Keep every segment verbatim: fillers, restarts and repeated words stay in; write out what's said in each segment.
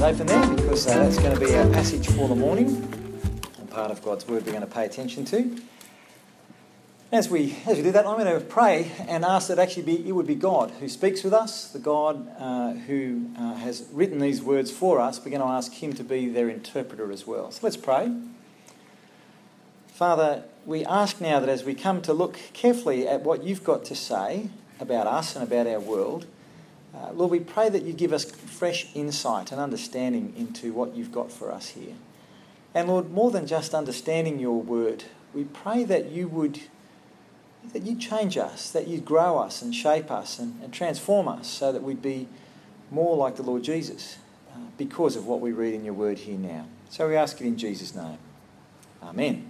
open there because uh, that's going to be our passage for the morning and part of God's Word we're going to pay attention to. As we as we do that, I'm going to pray and ask that actually be, it would be God who speaks with us, the God uh, who uh, has written these words for us. We're going to ask Him to be their interpreter as well. So let's pray. Father, we ask now that as we come to look carefully at what You've got to say about us and about our world, uh, Lord, we pray that You give us fresh insight and understanding into what You've got for us here. And Lord, more than just understanding Your word, we pray that You would that You change us, that You grow us and shape us and, and transform us so that we'd be more like the Lord Jesus uh, because of what we read in Your word here now. So we ask it in Jesus' name. Amen.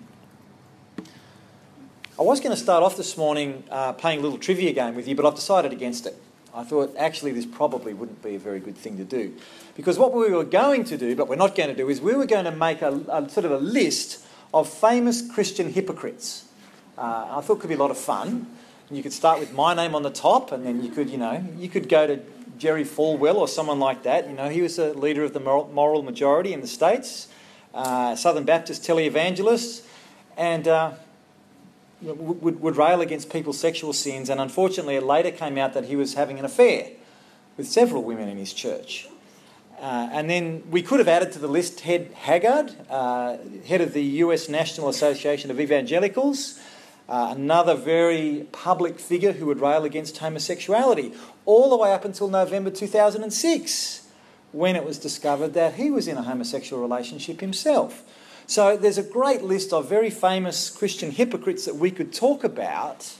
I was going to start off this morning uh, playing a little trivia game with you, but I've decided against it. I thought actually this probably wouldn't be a very good thing to do. Because what we were going to do, but we're not going to do, is we were going to make a, a sort of a list of famous Christian hypocrites. Uh, I thought it could be a lot of fun. And you could start with my name on the top, and then you could, you know, you could go to Jerry Falwell or someone like that. You know, he was a leader of the moral, moral majority in the States, uh, Southern Baptist televangelist, and uh, would, would rail against people's sexual sins. And unfortunately, it later came out that he was having an affair with several women in his church. Uh, and then we could have added to the list Ted Haggard, uh, head of the U S National Association of Evangelicals, Uh, another very public figure who would rail against homosexuality, all the way up until November two thousand six, when it was discovered that he was in a homosexual relationship himself. So there's a great list of very famous Christian hypocrites that we could talk about,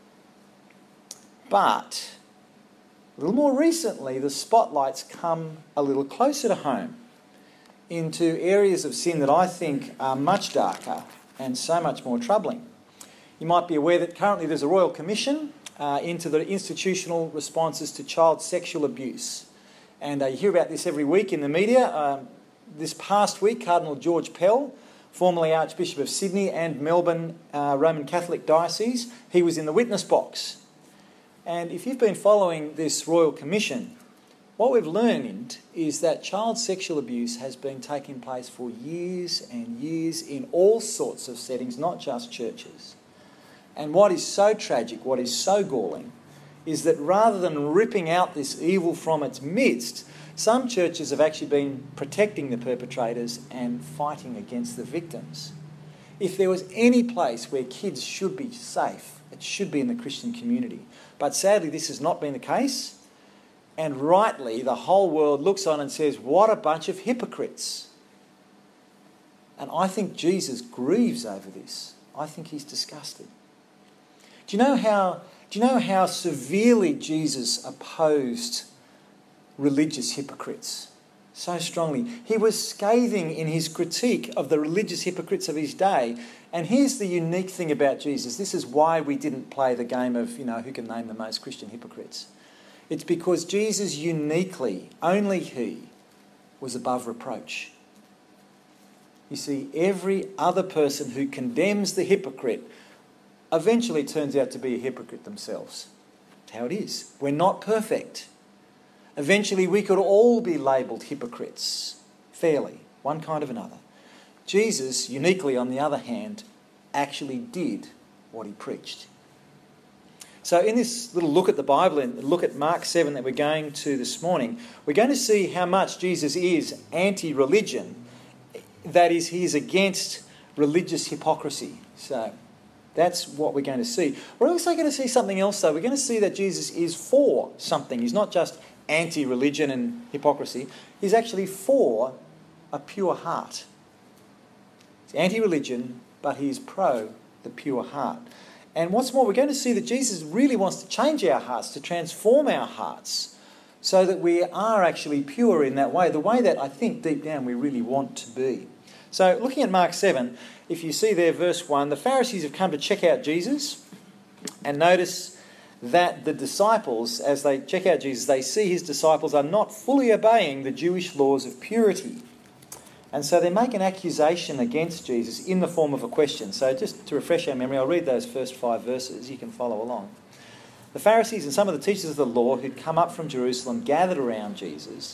but a little more recently, the spotlight's come a little closer to home into areas of sin that I think are much darker and so much more troubling. You might be aware that currently there's a Royal Commission uh, into the institutional responses to child sexual abuse. And uh, you hear about this every week in the media. Uh, this past week, Cardinal George Pell, formerly Archbishop of Sydney and Melbourne uh, Roman Catholic Diocese, he was in the witness box. And if you've been following this Royal Commission, what we've learned is that child sexual abuse has been taking place for years and years in all sorts of settings, not just churches. And what is so tragic, what is so galling, is that rather than ripping out this evil from its midst, some churches have actually been protecting the perpetrators and fighting against the victims. If there was any place where kids should be safe, it should be in the Christian community. But sadly, this has not been the case. And rightly, the whole world looks on and says, what a bunch of hypocrites. And I think Jesus grieves over this. I think he's disgusted. Do you know how, do you know how severely Jesus opposed religious hypocrites? So strongly. He was scathing in his critique of the religious hypocrites of his day. And here's the unique thing about Jesus. This is why we didn't play the game of, you know, who can name the most Christian hypocrites. It's because Jesus uniquely, only he, was above reproach. You see, every other person who condemns the hypocrite eventually turns out to be a hypocrite themselves. That's how it is. We're not perfect. Eventually we could all be labelled hypocrites, fairly, one kind of another. Jesus, uniquely on the other hand, actually did what he preached. So in this little look at the Bible and look at Mark seven that we're going to this morning, we're going to see how much Jesus is anti-religion. That is, he is against religious hypocrisy. So that's what we're going to see. We're also going to see something else, though. We're going to see that Jesus is for something. He's not just anti-religion and hypocrisy. He's actually for a pure heart. He's anti-religion, but he's pro the pure heart. And what's more, we're going to see that Jesus really wants to change our hearts, to transform our hearts, so that we are actually pure in that way, the way that I think deep down we really want to be. So looking at Mark seven, if you see there verse one, the Pharisees have come to check out Jesus, and notice that the disciples, as they check out Jesus, they see his disciples are not fully obeying the Jewish laws of purity. And so they make an accusation against Jesus in the form of a question. So just to refresh our memory, I'll read those first five verses. You can follow along. The Pharisees and some of the teachers of the law who'd come up from Jerusalem gathered around Jesus,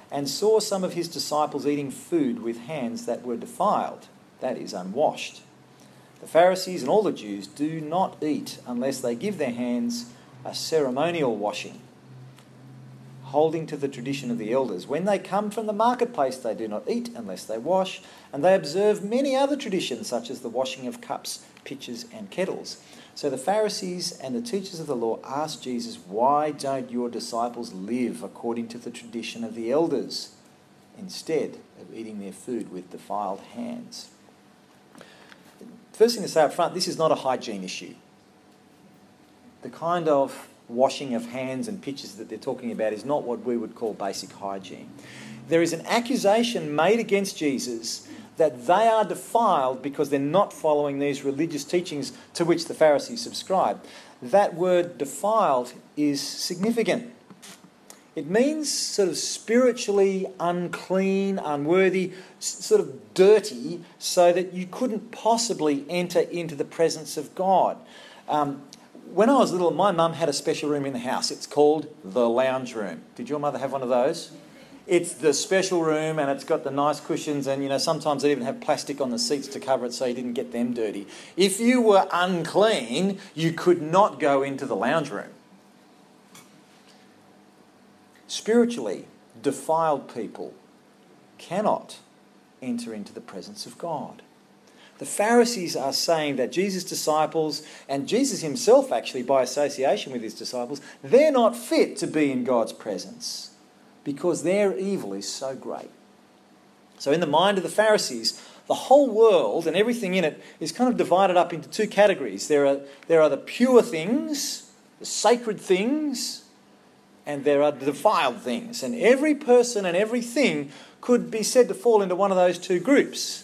and saw some of his disciples eating food with hands that were defiled, that is, unwashed. The Pharisees and all the Jews do not eat unless they give their hands a ceremonial washing, holding to the tradition of the elders. When they come from the marketplace, they do not eat unless they wash, and they observe many other traditions, such as the washing of cups, pitchers, and kettles. So the Pharisees and the teachers of the law asked Jesus, "Why don't your disciples live according to the tradition of the elders, instead of eating their food with defiled hands?" First thing to say up front, this is not a hygiene issue. The kind of washing of hands and pitchers that they're talking about is not what we would call basic hygiene. There is an accusation made against Jesus that they are defiled because they're not following these religious teachings to which the Pharisees subscribe. That word defiled is significant. It means sort of spiritually unclean, unworthy, sort of dirty, so that you couldn't possibly enter into the presence of God. Um, when I was little, my mum had a special room in the house. It's called the lounge room. Did your mother have one of those? It's the special room, and it's got the nice cushions, and you know sometimes they even have plastic on the seats to cover it so you didn't get them dirty. If you were unclean, you could not go into the lounge room. Spiritually defiled people cannot enter into the presence of God. The Pharisees are saying that Jesus' disciples, and Jesus himself actually by association with his disciples, they're not fit to be in God's presence because their evil is so great. So in the mind of the Pharisees, the whole world and everything in it is kind of divided up into two categories. There are, there are the pure things, the sacred things, and there are the defiled things. And every person and everything could be said to fall into one of those two groups.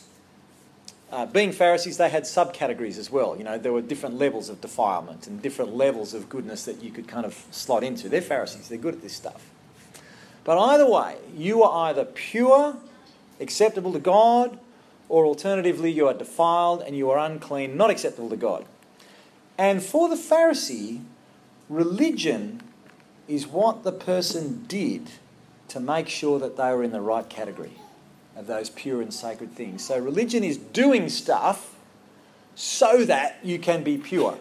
Uh, being Pharisees, they had subcategories as well. You know, there were different levels of defilement and different levels of goodness that you could kind of slot into. They're Pharisees. They're good at this stuff. But either way, you are either pure, acceptable to God, or alternatively you are defiled and you are unclean, not acceptable to God. And for the Pharisee, religion is what the person did to make sure that they were in the right category of those pure and sacred things. So religion is doing stuff so that you can be pure.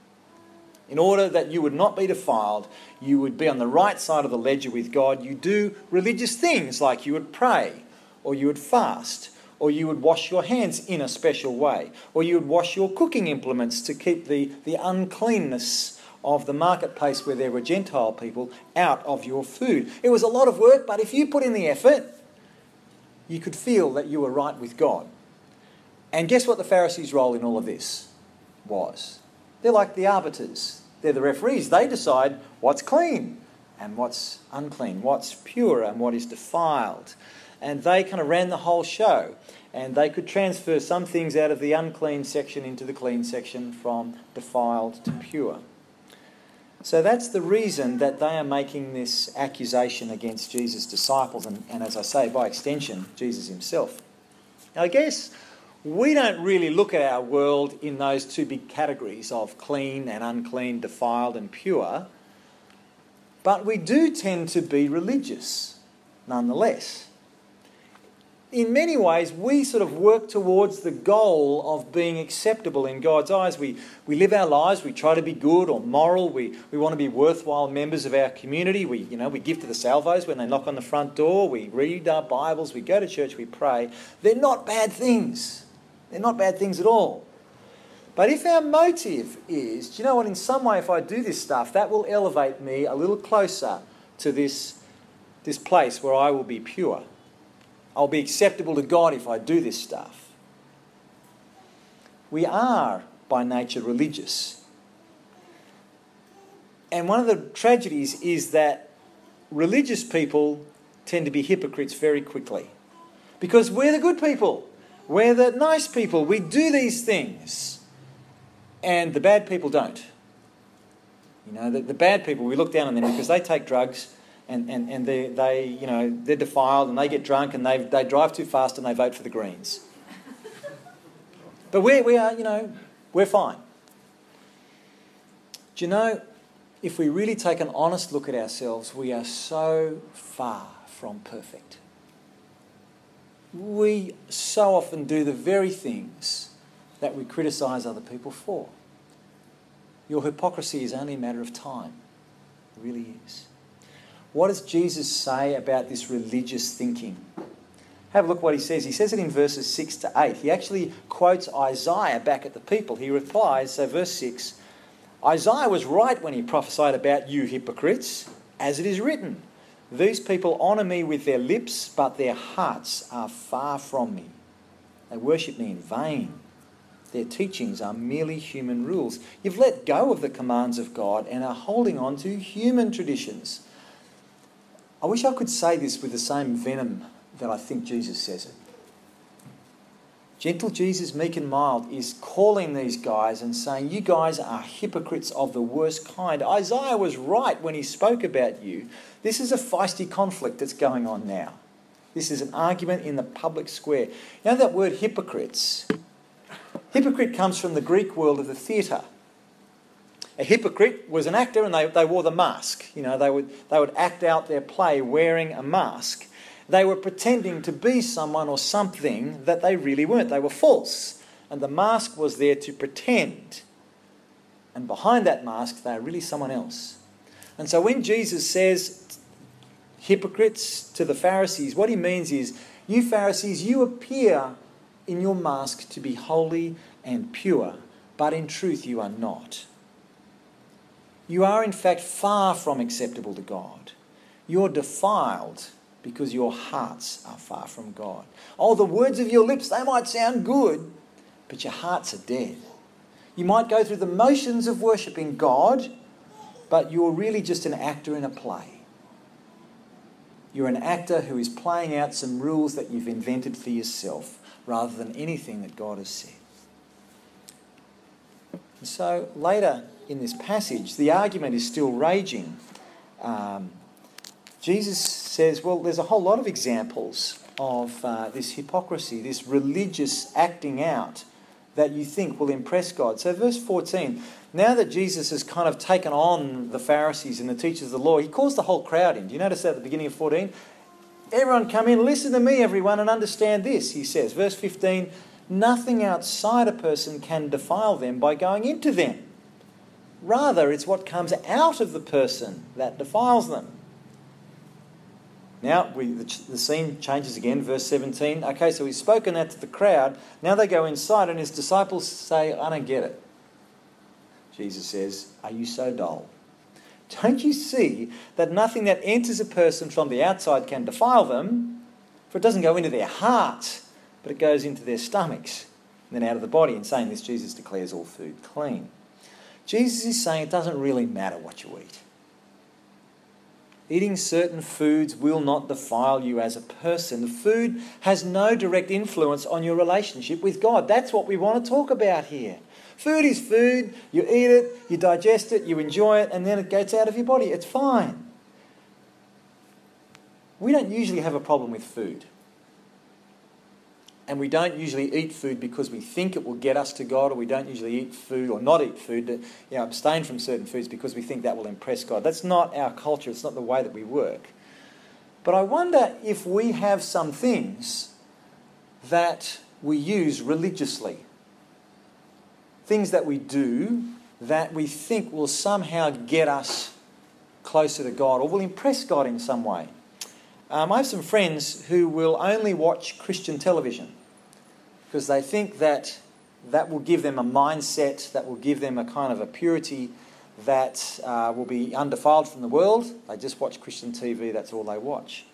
In order that you would not be defiled, you would be on the right side of the ledger with God. You do religious things like you would pray, or you would fast, or you would wash your hands in a special way, or you would wash your cooking implements to keep the, the uncleanness of the marketplace where there were Gentile people out of your food. It was a lot of work, but if you put in the effort, you could feel that you were right with God. And guess what the Pharisees' role in all of this was? They're like the arbiters. They're the referees. They decide what's clean and what's unclean, what's pure and what is defiled. And they kind of ran the whole show. And they could transfer some things out of the unclean section into the clean section, from defiled to pure. So that's the reason that they are making this accusation against Jesus' disciples and, and as I say, by extension, Jesus himself. Now, I guess we don't really look at our world in those two big categories of clean and unclean, defiled and pure, but we do tend to be religious nonetheless. In many ways, we sort of work towards the goal of being acceptable in God's eyes. We we live our lives, we try to be good or moral, we, we want to be worthwhile members of our community. We, you know, we give to the salvos when they knock on the front door, we read our Bibles, we go to church, we pray. They're not bad things. They're not bad things at all. But if our motive is, do you know what, in some way if I do this stuff, that will elevate me a little closer to this, this place where I will be pure. I'll be acceptable to God if I do this stuff. We are, by nature, religious. And one of the tragedies is that religious people tend to be hypocrites very quickly. Because we're the good people. We're the nice people. We do these things. And the bad people don't. You know, the, the bad people, we look down on them because they take drugs, And, and, and they, they, you know, they're defiled and they get drunk and they they drive too fast and they vote for the Greens. But we we are, you know, we're fine. Do you know, if we really take an honest look at ourselves, we are so far from perfect. we so often do the very things that we criticise other people for. Your hypocrisy is only a matter of time. It really is. What does Jesus say about this religious thinking? Have a look what he says. He says it in verses six to eight. He actually quotes Isaiah back at the people. He replies, so verse six, Isaiah was right when he prophesied about you hypocrites, as it is written, these people honour me with their lips, but their hearts are far from me. They worship me in vain. Their teachings are merely human rules. You've let go of the commands of God and are holding on to human traditions. I wish I could say this with the same venom that I think Jesus says it. Gentle Jesus, meek and mild, is calling these guys and saying, you guys are hypocrites of the worst kind. Isaiah was right when he spoke about you. This is a feisty conflict that's going on now. This is an argument in the public square. You know that word hypocrites? Hypocrite comes from the Greek world of the theatre. A hypocrite was an actor and they, they wore the mask. You know, they would, they would act out their play wearing a mask. They were pretending to be someone or something that they really weren't. They were false. And the mask was there to pretend. And behind that mask, they are really someone else. And so when Jesus says hypocrites to the Pharisees, what he means is, you Pharisees, you appear in your mask to be holy and pure, but in truth you are not. You are in fact far from acceptable to God. You're defiled because your hearts are far from God. Oh, the words of your lips, they might sound good, but your hearts are dead. You might go through the motions of worshipping God, but you're really just an actor in a play. You're an actor who is playing out some rules that you've invented for yourself, rather than anything that God has said. And so later in this passage, the argument is still raging. Um, Jesus says, well, there's a whole lot of examples of uh, this hypocrisy, this religious acting out that you think will impress God. So verse fourteen, now that Jesus has kind of taken on the Pharisees and the teachers of the law, he calls the whole crowd in. Do you notice that at the beginning of fourteen? Everyone come in, listen to me, everyone, and understand this, he says. Verse fifteen, nothing outside a person can defile them by going into them. Rather, it's what comes out of the person that defiles them. Now, we, the, the scene changes again, verse seventeen. Okay, so he's spoken that to the crowd. Now they go inside and his disciples say, I don't get it. Jesus says, are you so dull? Don't you see that nothing that enters a person from the outside can defile them? For it doesn't go into their hearts, but it goes into their stomachs and then out of the body. In saying this, Jesus declares all food clean. Jesus is saying it doesn't really matter what you eat. Eating certain foods will not defile you as a person. The food has no direct influence on your relationship with God. That's what we want to talk about here. Food is food. You eat it, you digest it, you enjoy it, and then it gets out of your body. It's fine. We don't usually have a problem with food. And we don't usually eat food because we think it will get us to God, or we don't usually eat food or not eat food, to, you know, abstain from certain foods because we think that will impress God. That's not our culture. It's not the way that we work. But I wonder if we have some things that we use religiously. Things that we do that we think will somehow get us closer to God or will impress God in some way. Um, I have some friends who will only watch Christian television because they think that that will give them a mindset, that will give them a kind of a purity that uh, will be undefiled from the world. They just watch Christian T V, that's all they watch.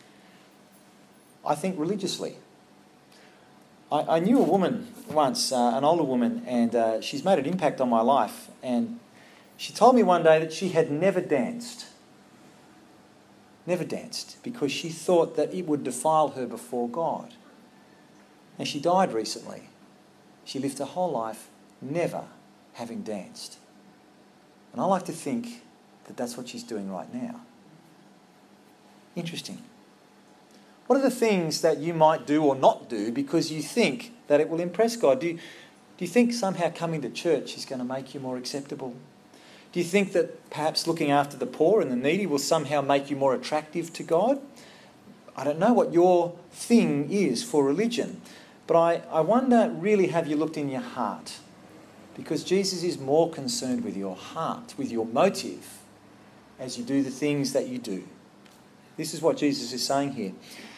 I think religiously. I, I knew a woman once, uh, an older woman, and uh, she's made an impact on my life. And she told me one day that she had never danced. Never danced because she thought that it would defile her before God. And she died recently. She lived her whole life never having danced. And I like to think that that's what she's doing right now. Interesting. What are the things that you might do or not do because you think that it will impress God? Do you, do you think somehow coming to church is going to make you more acceptable? Do you think that perhaps looking after the poor and the needy will somehow make you more attractive to God? I don't know what your thing is for religion, but I, I wonder, really, have you looked in your heart? Because Jesus is more concerned with your heart, with your motive, as you do the things that you do. This is what Jesus is saying here.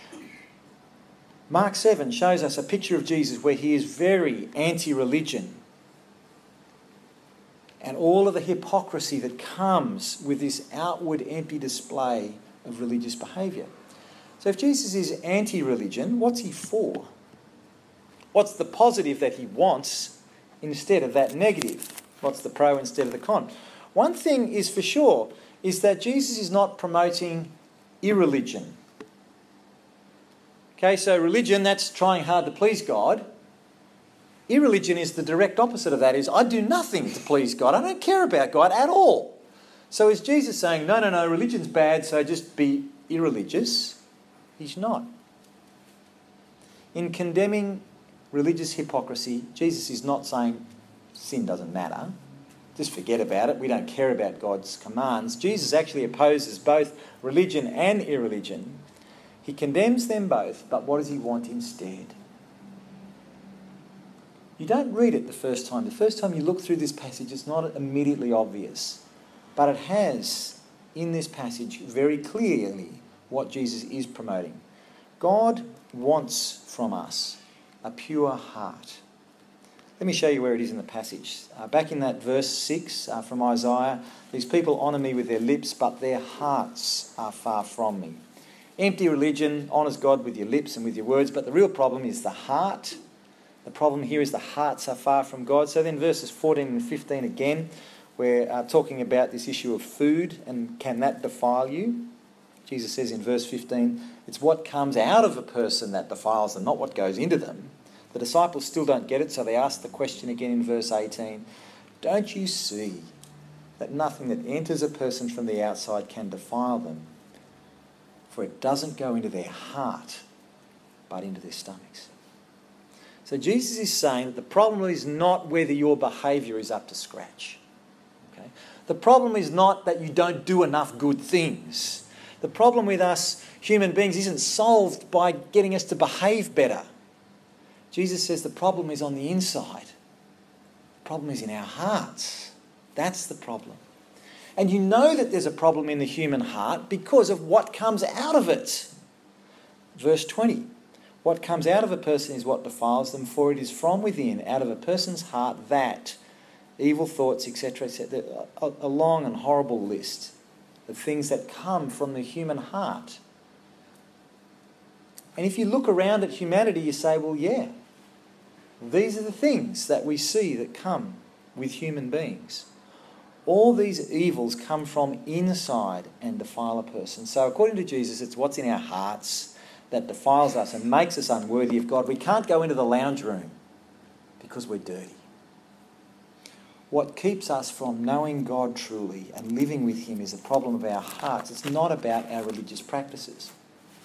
Mark seven shows us a picture of Jesus where he is very anti-religion and all of the hypocrisy that comes with this outward empty display of religious behaviour. So if Jesus is anti-religion, what's he for? What's the positive that he wants instead of that negative? What's the pro instead of the con? One thing is for sure, is that Jesus is not promoting irreligion. Okay, so religion, that's trying hard to please God. Irreligion is the direct opposite of that, is I do nothing to please God. I don't care about God at all. So is Jesus saying, no, no, no, religion's bad, so just be irreligious? He's not. In condemning religious hypocrisy, Jesus is not saying sin doesn't matter. Just forget about it. We don't care about God's commands. Jesus actually opposes both religion and irreligion. He condemns them both, but what does he want instead? You don't read it the first time. The first time you look through this passage, it's not immediately obvious. But it has, in this passage, very clearly what Jesus is promoting. God wants from us a pure heart. Let me show you where it is in the passage. Uh, back in that verse six uh, from Isaiah, these people honour me with their lips, but their hearts are far from me. Empty religion honours God with your lips and with your words, but the real problem is the heart. The problem here is the hearts are far from God. So then verses fourteen and fifteen again, we're uh, talking about this issue of food and can that defile you? Jesus says in verse fifteen, it's what comes out of a person that defiles them, not what goes into them. The disciples still don't get it, so they ask the question again in verse eighteen, don't you see that nothing that enters a person from the outside can defile them? For it doesn't go into their heart, but into their stomachs. So Jesus is saying that the problem is not whether your behaviour is up to scratch. Okay? The problem is not that you don't do enough good things. The problem with us human beings isn't solved by getting us to behave better. Jesus says the problem is on the inside. The problem is in our hearts. That's the problem. And you know that there's a problem in the human heart because of what comes out of it. Verse twenty. What comes out of a person is what defiles them, for it is from within, out of a person's heart, that evil thoughts, et cetera, et cetera. A, a long and horrible list of things that come from the human heart. And if you look around at humanity, you say, well, yeah, these are the things that we see that come with human beings. All these evils come from inside and defile a person. So according to Jesus, it's what's in our hearts that defiles us and makes us unworthy of God. We can't go into the lounge room because we're dirty. What keeps us from knowing God truly and living with him is a problem of our hearts. It's not about our religious practices.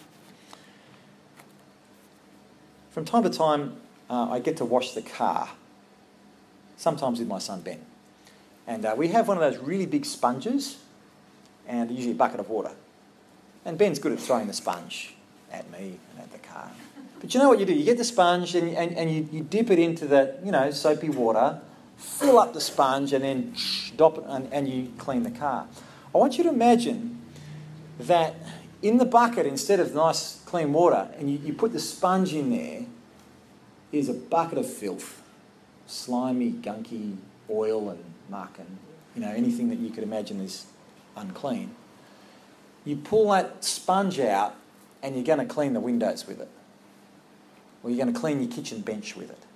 From time to time, uh, I get to wash the car, sometimes with my son Ben. And uh, we have one of those really big sponges and usually a bucket of water. And Ben's good at throwing the sponge at me and at the car. But you know what you do? You get the sponge and, and, and you, you dip it into the, you know, soapy water, fill up the sponge and then dop it and, and you clean the car. I want you to imagine that in the bucket, instead of nice clean water, and you, you put the sponge in there, is a bucket of filth, slimy, gunky oil and muck and, you know, anything that you could imagine is unclean. You pull that sponge out and you're going to clean the windows with it. Or you're going to clean your kitchen bench with it.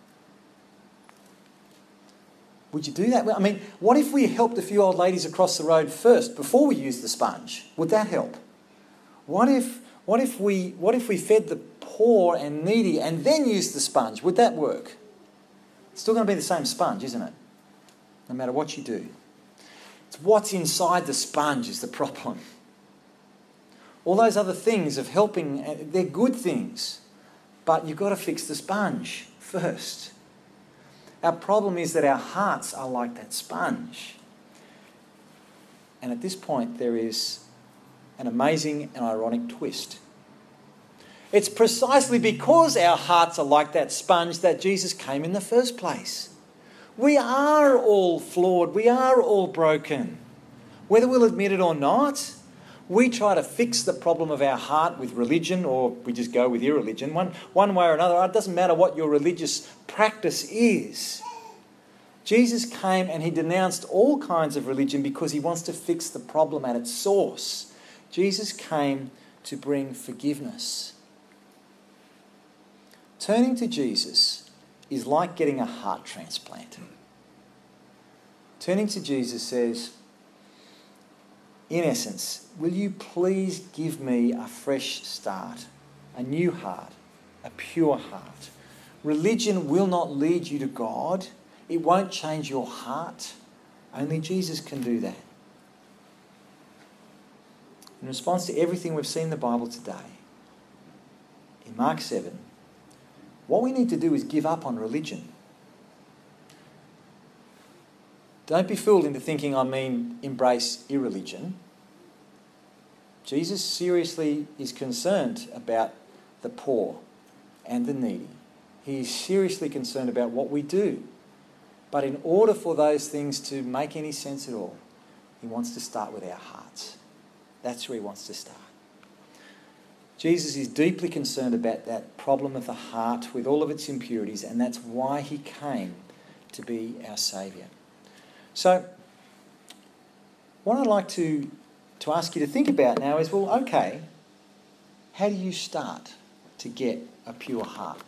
Would you do that? I mean, what if we helped a few old ladies across the road first before we used the sponge? Would that help? What if, what if we, what if we fed the poor and needy and then used the sponge? Would that work? It's still going to be the same sponge, isn't it? No matter what you do. It's what's inside the sponge is the problem. All those other things of helping, they're good things. But you've got to fix the sponge first. Our problem is that our hearts are like that sponge. And at this point, there is an amazing and ironic twist. It's precisely because our hearts are like that sponge that Jesus came in the first place. We are all flawed. We are all broken. Whether we'll admit it or not, we try to fix the problem of our heart with religion, or we just go with irreligion. One, one way or another, it doesn't matter what your religious practice is. Jesus came and he denounced all kinds of religion because he wants to fix the problem at its source. Jesus came to bring forgiveness. Turning to Jesus is like getting a heart transplant. Turning to Jesus says, in essence, will you please give me a fresh start, a new heart, a pure heart? Religion will not lead you to God. It won't change your heart. Only Jesus can do that. In response to everything we've seen in the Bible today, in Mark seven, what we need to do is give up on religion. Don't be fooled into thinking I mean embrace irreligion. Jesus seriously is concerned about the poor and the needy. He is seriously concerned about what we do. But in order for those things to make any sense at all, he wants to start with our hearts. That's where he wants to start. Jesus is deeply concerned about that problem of the heart with all of its impurities, and that's why he came to be our Saviour. So, what I'd like to, to ask you to think about now is, well, okay, how do you start to get a pure heart?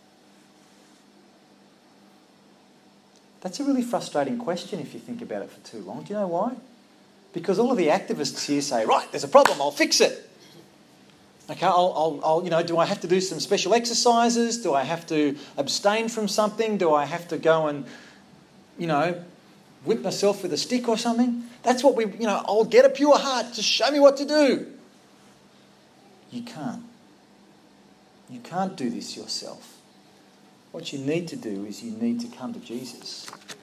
That's a really frustrating question if you think about it for too long. Do you know why? Because all of the activists here say, right, there's a problem, I'll fix it. Okay, I'll, I'll, I'll, you know, do I have to do some special exercises? Do I have to abstain from something? Do I have to go and, you know, whip myself with a stick or something? That's what we, you know, I'll get a pure heart. Just show me what to do. You can't. You can't do this yourself. What you need to do is you need to come to Jesus.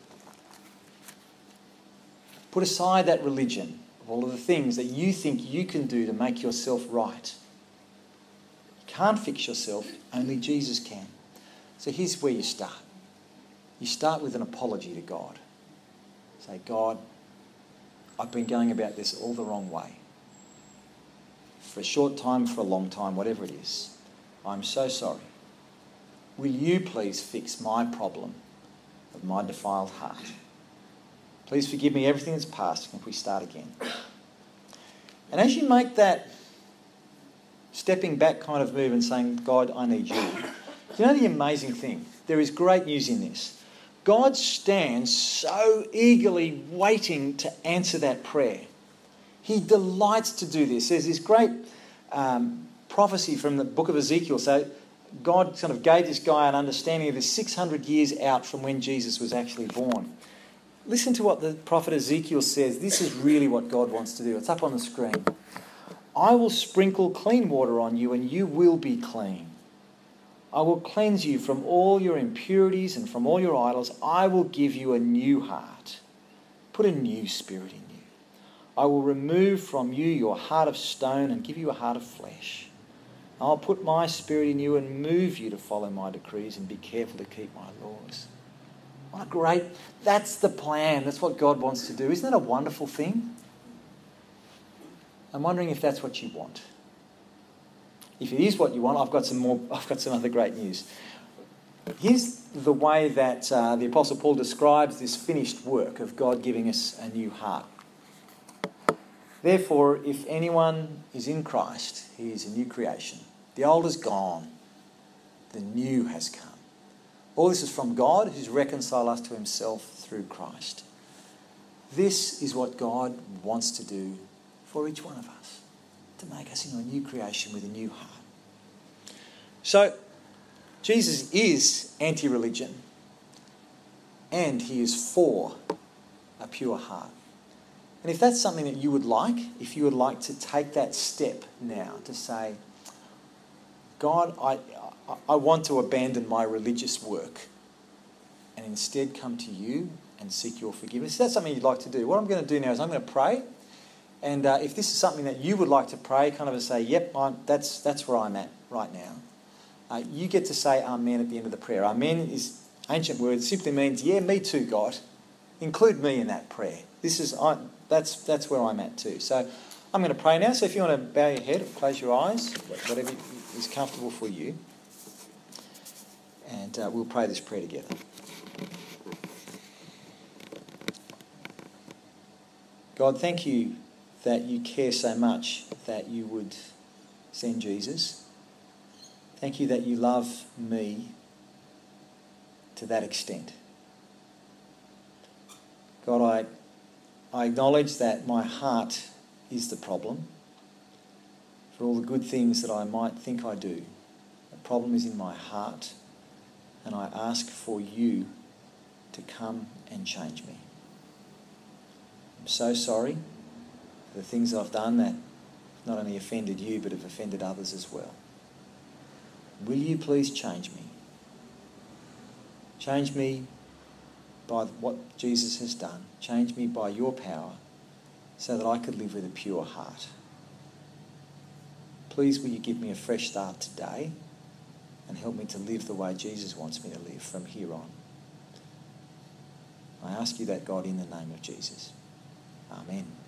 Put aside that religion of all of the things that you think you can do to make yourself right. Can't fix yourself, only Jesus can. So here's where you start. You start with an apology to God. Say, God, I've been going about this all the wrong way. For a short time, for a long time, whatever it is. I'm so sorry. Will you please fix my problem of my defiled heart? Please forgive me everything that's past, and if we start again. And as you make that stepping back kind of move and saying, God, I need you. You know the amazing thing? There is great news in this. God stands so eagerly waiting to answer that prayer. He delights to do this. There's this great um, prophecy from the book of Ezekiel. So God sort of gave this guy an understanding of this six hundred years out from when Jesus was actually born. Listen to what the prophet Ezekiel says. This is really what God wants to do. It's up on the screen. I will sprinkle clean water on you and you will be clean. I will cleanse you from all your impurities and from all your idols. I will give you a new heart. Put a new spirit in you. I will remove from you your heart of stone and give you a heart of flesh. I'll put my spirit in you and move you to follow my decrees and be careful to keep my laws. What a great, that's the plan. That's what God wants to do. Isn't that a wonderful thing? I'm wondering if that's what you want. If it is what you want, I've got some more. I've got some other great news. Here's the way that uh, the Apostle Paul describes this finished work of God giving us a new heart. Therefore, if anyone is in Christ, he is a new creation. The old is gone. The new has come. All this is from God, who's reconciled us to himself through Christ. This is what God wants to do for each one of us, to make us into a new creation with a new heart. So, Jesus is anti-religion, and he is for a pure heart. And if that's something that you would like, if you would like to take that step now to say, God, I, I want to abandon my religious work and instead come to you and seek your forgiveness. If that's something you'd like to do, what I'm going to do now is I'm going to pray. And uh, if this is something that you would like to pray, kind of say, yep, I'm, that's, that's where I'm at right now, uh, you get to say amen at the end of the prayer. Amen is ancient word. It simply means, yeah, me too, God. Include me in that prayer. This is I, that's that's where I'm at too. So I'm going to pray now. So if you want to bow your head or close your eyes, whatever is comfortable for you, and uh, we'll pray this prayer together. God, thank you that you care so much that you would send Jesus. Thank you that you love me to that extent. God, I, I acknowledge that my heart is the problem for all the good things that I might think I do. The problem is in my heart, and I ask for you to come and change me. I'm so sorry for the things that I've done that not only offended you but have offended others as well. Will you please change me? Change me by what Jesus has done. Change me by your power so that I could live with a pure heart. Please will you give me a fresh start today and help me to live the way Jesus wants me to live from here on. I ask you that, God, in the name of Jesus. Amen.